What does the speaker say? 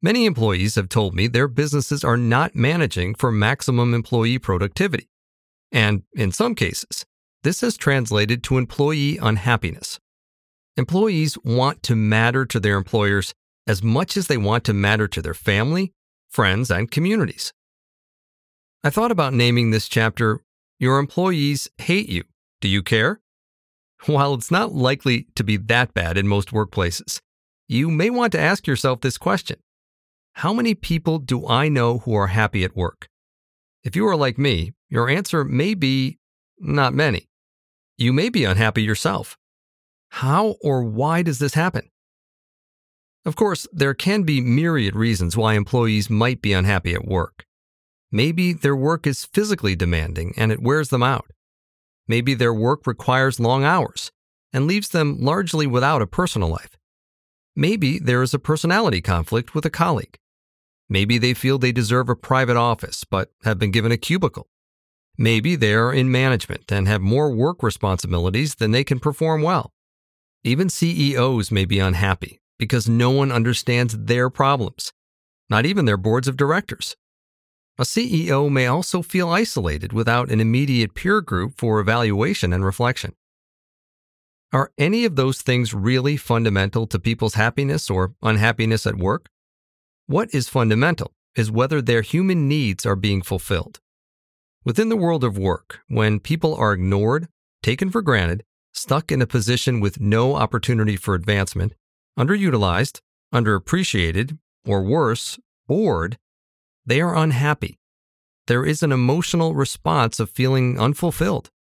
Many employees have told me their businesses are not managing for maximum employee productivity. And in some cases, this has translated to employee unhappiness. Employees want to matter to their employers as much as they want to matter to their family, friends, and communities. I thought about naming this chapter, Your Employees Hate You. Do you care? While it's not likely to be that bad in most workplaces, you may want to ask yourself this question. How many people do I know who are happy at work? If you are like me, your answer may be not many. You may be unhappy yourself. How or why does this happen? Of course, there can be myriad reasons why employees might be unhappy at work. Maybe their work is physically demanding and it wears them out. Maybe their work requires long hours and leaves them largely without a personal life. Maybe there is a personality conflict with a colleague. Maybe they feel they deserve a private office but have been given a cubicle. Maybe they are in management and have more work responsibilities than they can perform well. Even CEOs may be unhappy because no one understands their problems, not even their boards of directors. A CEO may also feel isolated without an immediate peer group for evaluation and reflection. Are any of those things really fundamental to people's happiness or unhappiness at work? What is fundamental is whether their human needs are being fulfilled. Within the world of work, when people are ignored, taken for granted, stuck in a position with no opportunity for advancement, underutilized, underappreciated, or worse, bored, they are unhappy. There is an emotional response of feeling unfulfilled.